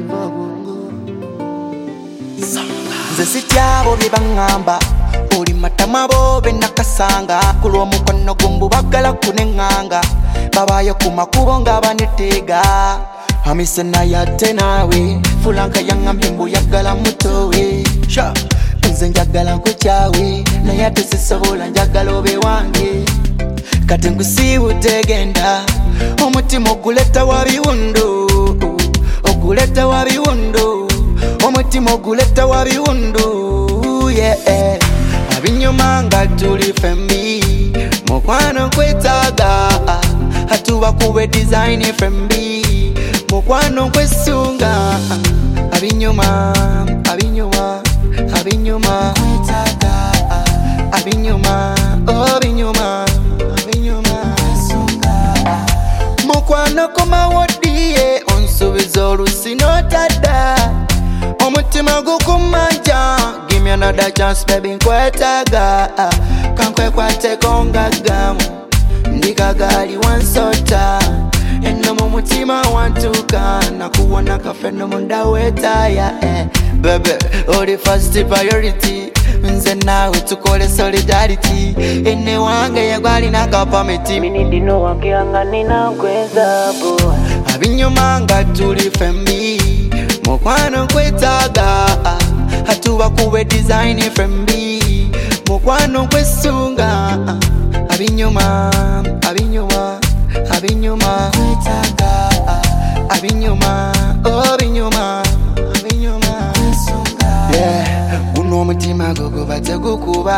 Nze sityabo bye baŋŋamba oli matama bo be nakasanga kulw'omukono gumbu bagala kuneŋŋanga babayo ku makubo nga banetega amisena yate naawe fulanka yaŋŋambye mbu yagala mutowe nze njagala nkukyawe naye ate sisobola njagala obe wange kati nkusiibutegenda omutima oguleta wa biwundo oguleta wa biwundo omutima oguleta wa biwundo yeah. Abinyuma nga tuli fembi mukwano nkwetaaga atuba kuwe design fembi mukwano nkwesunga abinyuma abinyuma abinyuma nkwetaaga abinyuma obinyuma abinyuma sunga mukwano komawodiye onsubiza olusinotadda omutima gukumanja give me another chance baby nkwetaaga kankwekwateko ngaggamu ndikagali wansota eno mu mutima wantuuka nakuwona kafeno munda wetaya bebe oli first priority nze naawe tukole solidarity ene wange yagwalina kapamiti minidino wankeyanga ninankwezabo abinyuma nga tuli fembi mukwano nkwetaaga atuba kuwe design fembi mukwano nkwesunga abinyuma abinyuma abinyuma nkwetaaga abinyuma obinyuma abinyuma nsunga yeah guno omutima guguba tegukuba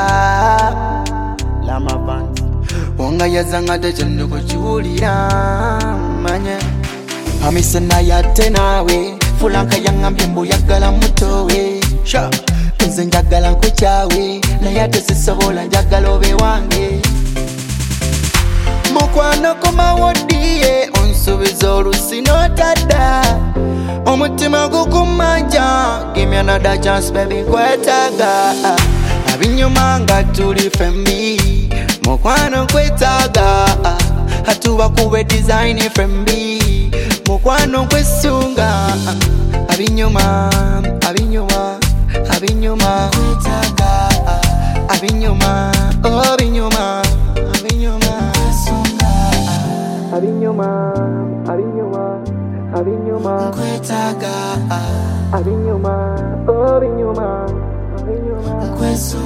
lamavansi wonga yazanga tekyendu kukiwulira manye amisena yate naawe fulanka yaŋŋambye mbu yagala mutowe nze njagala nkukyawe naye ate sisobola njagala obe wange mukwano komawodiye onsubiza olusinotadda omutima gukumanja give me another chance baby nkwetaaga abinyuma nga tuli fembi mukwano nkwetaaga atuba kuwe design fembi mukwano nkwesunga abinyuma abinyuma abinyuma nkwetaaga abinyuma obinyuma abinyuma sunga abinyuma abinyuma abinyuma nkwetaaga abinyuma obinyuma abinyuma nkwesunga